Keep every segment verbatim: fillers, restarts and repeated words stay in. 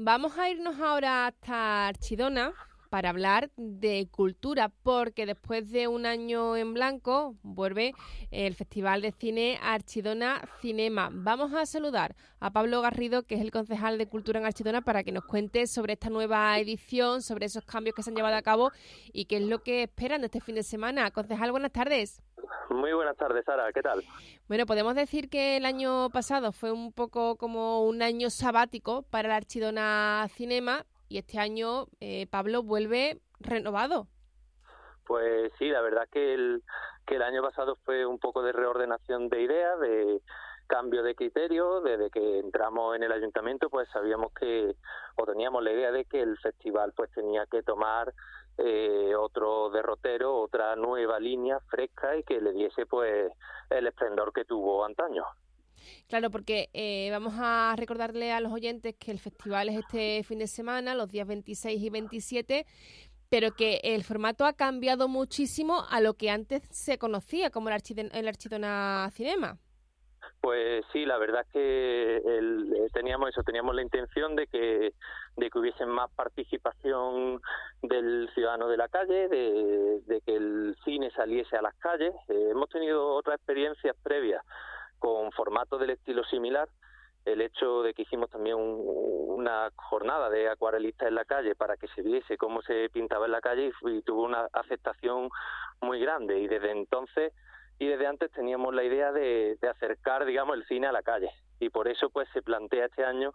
Vamos a irnos ahora hasta Archidona para hablar de cultura, porque después de un año en blanco vuelve el Festival de Cine Archidona Cinema. Vamos a saludar a Pablo Garrido, que es el concejal de Cultura en Archidona, para que nos cuente sobre esta nueva edición, sobre esos cambios que se han llevado a cabo y qué es lo que esperan de este fin de semana. Concejal, buenas tardes. Muy buenas tardes, Sara. ¿Qué tal? Bueno, podemos decir que el año pasado fue un poco como un año sabático para el Archidona Cinema y este año, eh, Pablo, vuelve renovado. Pues sí, la verdad que el, que el año pasado fue un poco de reordenación de ideas, de cambio de criterio. Desde que entramos en el ayuntamiento, pues sabíamos que, o teníamos la idea de que el festival pues tenía que tomar eh, otro derrotero, otra nueva línea fresca y que le diese pues el esplendor que tuvo antaño. Claro, porque eh, vamos a recordarle a los oyentes que el festival es este fin de semana, los días veintiséis y veintisiete, pero que el formato ha cambiado muchísimo a lo que antes se conocía como el, Archidona, el Archidona Cinema. Pues sí, la verdad es que el, teníamos eso, teníamos la intención de que de que hubiese más participación del ciudadano de la calle, de, de que el cine saliese a las calles. Eh, hemos tenido otras experiencias previas con formatos del estilo similar. El hecho de que hicimos también un, una jornada de acuarelistas en la calle para que se viese cómo se pintaba en la calle y, y tuvo una aceptación muy grande. Y desde entonces y desde antes teníamos la idea de, de acercar, digamos, el cine a la calle. Y por eso pues se plantea este año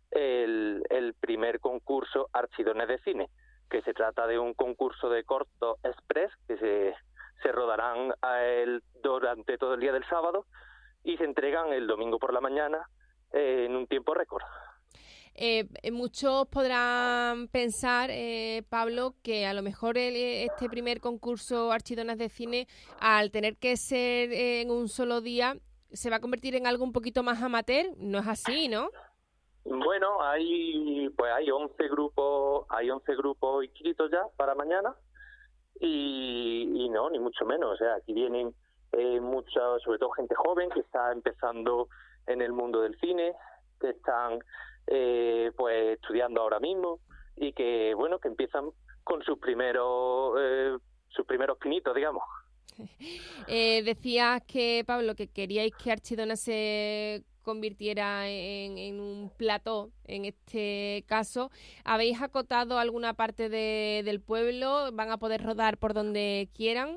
el, el primer concurso Archidones de Cine, que se trata de un concurso de corto express que se, se rodarán a él durante todo el día del sábado y se entregan el domingo por la mañana eh, en un tiempo récord. Eh, muchos podrán pensar, eh, Pablo, que a lo mejor el, este primer concurso Archidonas de Cine, al tener que ser eh, en un solo día, se va a convertir en algo un poquito más amateur. No es así, ¿no? Bueno, hay pues hay once grupos, hay once grupos inscritos ya para mañana y, y no, ni mucho menos. O sea, aquí vienen eh, mucha, sobre todo gente joven que está empezando en el mundo del cine, que están eh, pues estudiando ahora mismo y que bueno que empiezan con sus primeros eh, sus primeros pinitos, digamos. Eh, decías que, Pablo, que queríais que Archidona se convirtiera en, en un plató, en este caso. ¿Habéis acotado alguna parte de, del pueblo? ¿Van a poder rodar por donde quieran?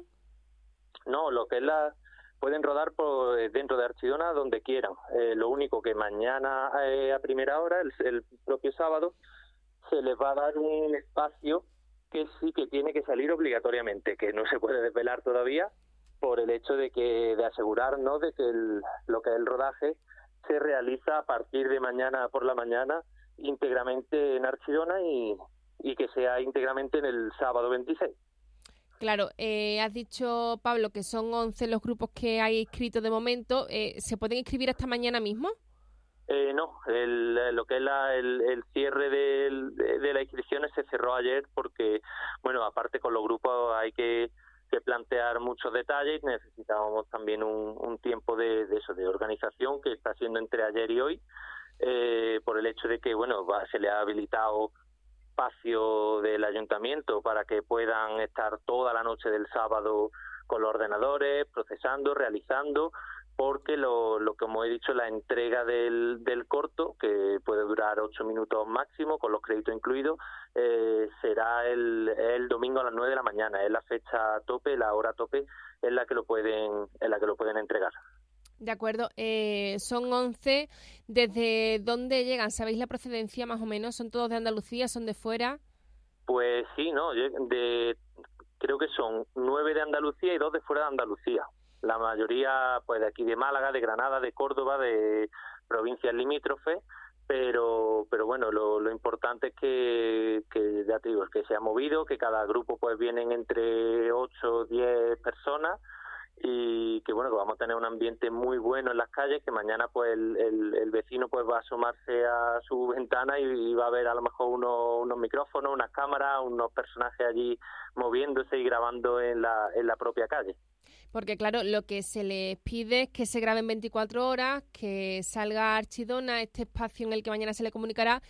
No, lo que es la pueden rodar por dentro de Archidona donde quieran. Eh, lo único que mañana eh, a primera hora, el, el propio sábado, se les va a dar un espacio que sí que tiene que salir obligatoriamente, que no se puede desvelar todavía por el hecho de que de asegurarnos de que el, lo que es el rodaje se realiza a partir de mañana por la mañana íntegramente en Archidona y, y que sea íntegramente en el sábado veintiséis. Claro, eh, has dicho, Pablo, que son once los grupos que hay inscritos de momento. Eh, ¿Se pueden inscribir hasta mañana mismo? Eh, no, el, lo que es la, el, el cierre de, de, de las inscripciones se cerró ayer porque, bueno, aparte con los grupos hay que, que plantear muchos detalles. Necesitábamos también un, un tiempo de, de eso, de organización que está siendo entre ayer y hoy, eh, por el hecho de que, bueno, va, se le ha habilitado espacio del ayuntamiento para que puedan estar toda la noche del sábado con los ordenadores, procesando, realizando, porque lo, lo como he dicho, la entrega del, del corto, que puede durar ocho minutos máximo, con los créditos incluidos, eh, será el, el domingo a las nueve de la mañana. Es la fecha tope, la hora tope en la que lo pueden, en la que lo pueden entregar. De acuerdo, eh, son once. ¿Desde dónde llegan? ¿Sabéis la procedencia más o menos? ¿Son todos de Andalucía? ¿Son de fuera? Pues sí, no, de, creo que son nueve de Andalucía y dos de fuera de Andalucía. La mayoría pues de aquí de Málaga, de Granada, de Córdoba, de provincias limítrofes, pero pero bueno, lo, lo importante es que, que ya te digo, es que se ha movido, que cada grupo pues vienen entre ocho o diez personas y que bueno, que vamos a tener un ambiente muy bueno en las calles, que mañana pues el, el, el vecino pues va a asomarse a su ventana y, y va a ver a lo mejor unos, unos micrófonos, unas cámaras, unos personajes allí moviéndose y grabando en la, en la propia calle. Porque claro, lo que se les pide es que se graben veinticuatro horas, que salga Archidona, este espacio en el que mañana se le comunicará,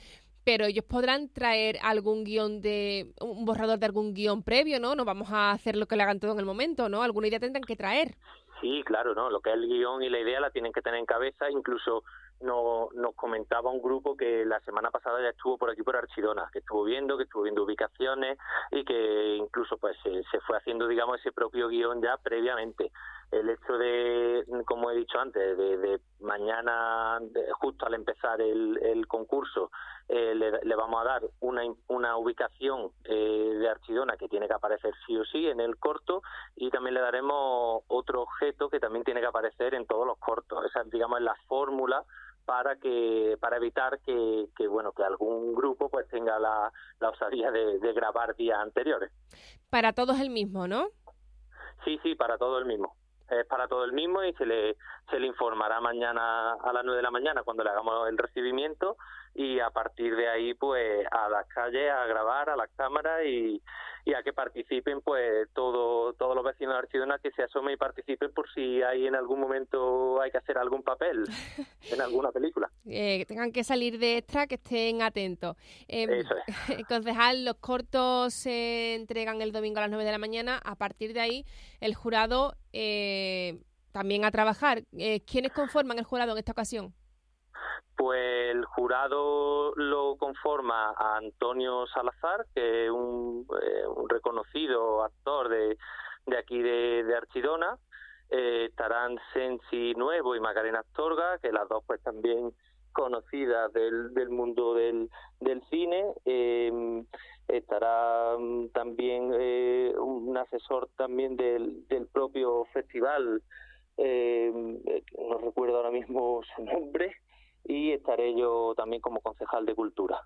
pero ellos podrán traer algún guión de, un borrador de algún guión previo, ¿no? No vamos a hacer lo que le hagan todo en el momento, ¿no? Alguna idea tendrán que traer. Sí, claro, ¿no? Lo que es el guión y la idea la tienen que tener en cabeza. Incluso no, nos comentaba un grupo que la semana pasada ya estuvo por aquí por Archidona, que estuvo viendo, que estuvo viendo ubicaciones y que incluso pues se, se fue haciendo, digamos, ese propio guión ya previamente. El hecho de, como he dicho antes, de, de mañana, de, justo al empezar el, el concurso, eh, le, le vamos a dar una, una ubicación eh, de Archidona que tiene que aparecer sí o sí en el corto, y también le daremos otro objeto que también tiene que aparecer en todos los cortos. Esa, digamos, es la fórmula para que para evitar que, que bueno que algún grupo pues tenga la, la osadía de, de grabar días anteriores. Para todos el mismo, ¿no? Sí, sí, para todo el mismo. Es para todo el mismo y se le se le informará mañana a las nueve de la mañana cuando le hagamos el recibimiento, y a partir de ahí pues a las calles a grabar, a las cámaras y, y a que participen pues todo, todos los vecinos de Archidona, que se asomen y participen por si hay en algún momento hay que hacer algún papel en alguna película. Eh, que tengan que salir de extra, que estén atentos. Eh, Eso es. Concejal, los cortos se entregan el domingo a las nueve de la mañana. A partir de ahí, el jurado eh, también a trabajar. Eh, ¿Quiénes conforman el jurado en esta ocasión? Pues el jurado lo conforma a Antonio Salazar, que es un, eh, un reconocido actor de, de aquí de, de Archidona. Eh, estarán Sensi Nuevo y Macarena Astorga, que las dos pues también conocidas del, del mundo del, del cine. Eh, estará también eh, un asesor también del, del propio festival, eh, no recuerdo ahora mismo su nombre, y estaré yo también como concejal de Cultura.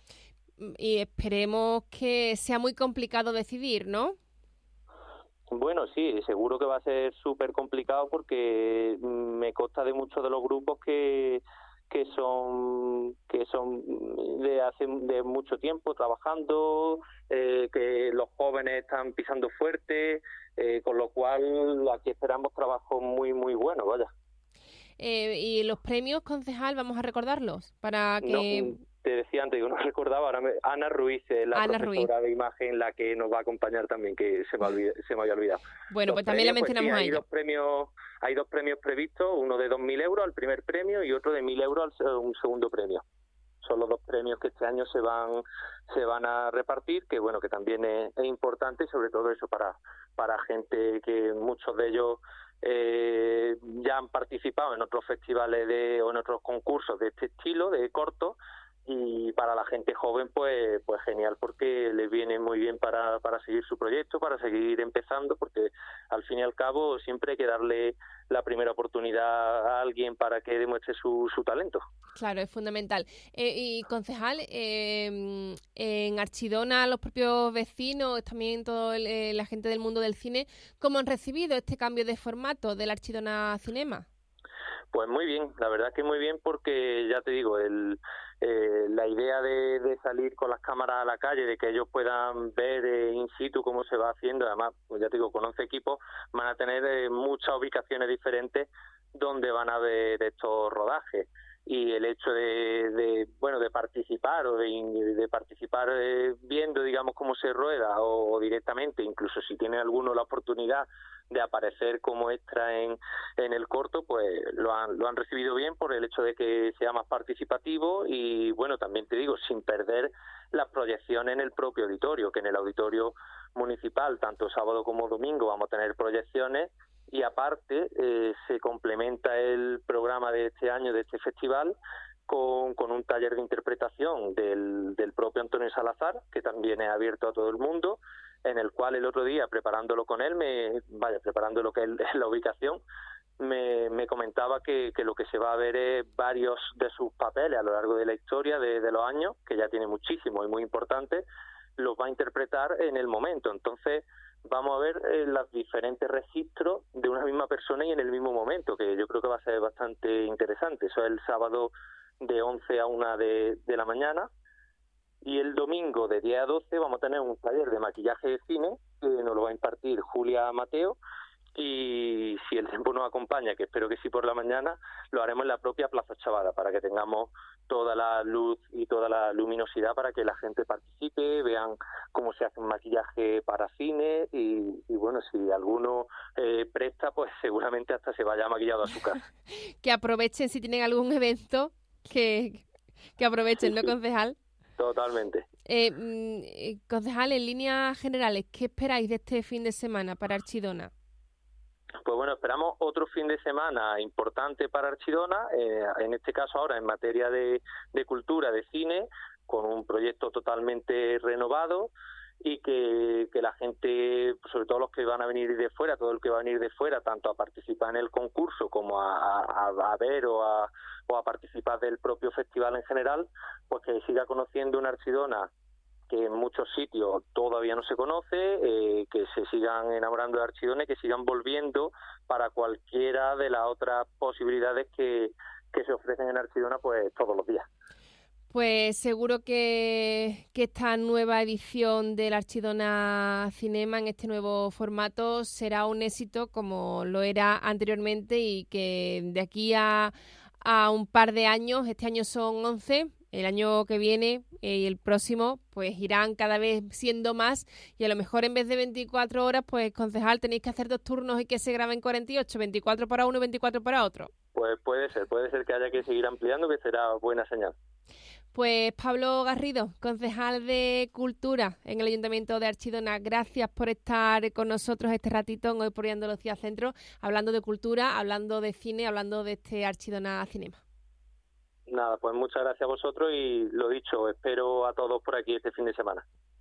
Y esperemos que sea muy complicado decidir, ¿no? Bueno, sí, seguro que va a ser súper complicado, porque me consta de muchos de los grupos que que son que son de hace de mucho tiempo trabajando, eh, que los jóvenes están pisando fuerte, eh, con lo cual aquí esperamos trabajo muy muy bueno, vaya. Eh, y los premios, concejal, vamos a recordarlos para que... No, te decía antes que no recordaba, ahora me, Ana Ruiz es la Ana profesora Ruiz. de imagen, la que nos va a acompañar también, que se me, olvida, se me había olvidado. Bueno, los pues también la premios, mencionamos pues sí, a hay ella. Dos premios, hay dos premios previstos, uno de dos mil euros al primer premio y otro de mil euros al un segundo premio. Son los dos premios que este año se van se van a repartir, que bueno, que también es, es importante, y sobre todo eso para para gente que muchos de ellos eh, ya han participado en otros festivales de o en otros concursos de este estilo, de corto, y para la gente joven pues pues genial, porque les viene muy bien para para seguir su proyecto, para seguir empezando, porque al fin y al cabo siempre hay que darle la primera oportunidad a alguien para que demuestre su, su talento. Claro, es fundamental. Eh, y concejal, eh, en Archidona los propios vecinos, también toda eh, la gente del mundo del cine, ¿cómo han recibido este cambio de formato del Archidona Cinema? Pues muy bien, la verdad que muy bien, porque ya te digo, el eh, la idea de, de salir con las cámaras a la calle, de que ellos puedan ver eh, in situ cómo se va haciendo, además, pues ya te digo, con once equipos van a tener eh, muchas ubicaciones diferentes donde van a ver estos rodajes. Y el hecho de, de bueno de participar o de, de participar eh, viendo, digamos, cómo se rueda, o, o directamente, incluso si tiene alguno la oportunidad de aparecer como extra en, en el corto, pues lo han, lo han recibido bien, por el hecho de que sea más participativo. Y bueno, también te digo, sin perder las proyecciones en el propio auditorio, que en el auditorio municipal, tanto sábado como domingo, vamos a tener proyecciones. Y aparte eh, se complementa el programa de este año, de este festival, con, con un taller de interpretación del, del propio Antonio Salazar, que también es abierto a todo el mundo, en el cual el otro día, preparándolo con él, me vaya preparando lo que es la ubicación, me, me comentaba que, que lo que se va a ver es varios de sus papeles a lo largo de la historia, de, de los años, que ya tiene muchísimos y muy importantes, los va a interpretar en el momento. Entonces vamos a ver eh, los diferentes registros de una misma persona y en el mismo momento, que yo creo que va a ser bastante interesante. Eso es el sábado de once a una de, de la mañana, y el domingo de diez a doce vamos a tener un taller de maquillaje de cine que nos lo va a impartir Julia Mateo, y si el tiempo nos acompaña, que espero que sí por la mañana, lo haremos en la propia Plaza Chavada para que tengamos toda la luz y toda la luminosidad para que la gente participe, vean cómo se hace un maquillaje para cine y, y bueno, si alguno eh, presta, pues seguramente hasta se vaya maquillado a su casa. Que aprovechen si tienen algún evento, que, que aprovechen, ¿no, concejal? Totalmente. Eh, concejal, en líneas generales, ¿qué esperáis de este fin de semana para Archidona? Pues bueno, esperamos otro fin de semana importante para Archidona, eh, en este caso ahora en materia de, de cultura, de cine, con un proyecto totalmente renovado y que, que la gente, sobre todo los que van a venir de fuera, todo el que va a venir de fuera, tanto a participar en el concurso como a, a, a ver o a, o a participar del propio festival en general, pues que siga conociendo una Archidona que en muchos sitios todavía no se conoce, eh, que se sigan enamorando de Archidona y que sigan volviendo para cualquiera de las otras posibilidades que, que se ofrecen en Archidona pues todos los días. Pues seguro que, que esta nueva edición del Archidona Cinema en este nuevo formato será un éxito como lo era anteriormente y que de aquí a, a un par de años, este año son once, el año que viene eh, y el próximo pues irán cada vez siendo más y a lo mejor en vez de veinticuatro horas, pues concejal, tenéis que hacer dos turnos y que se graben cuarenta y ocho, veinticuatro para uno y veinticuatro para otro. Pues puede ser, puede ser que haya que seguir ampliando, que será buena señal. Pues Pablo Garrido, concejal de Cultura en el Ayuntamiento de Archidona, gracias por estar con nosotros este ratito en Hoy por Andalucía Centro, hablando de cultura, hablando de cine, hablando de este Archidona Cinema. Nada, pues muchas gracias a vosotros y lo dicho, espero a todos por aquí este fin de semana.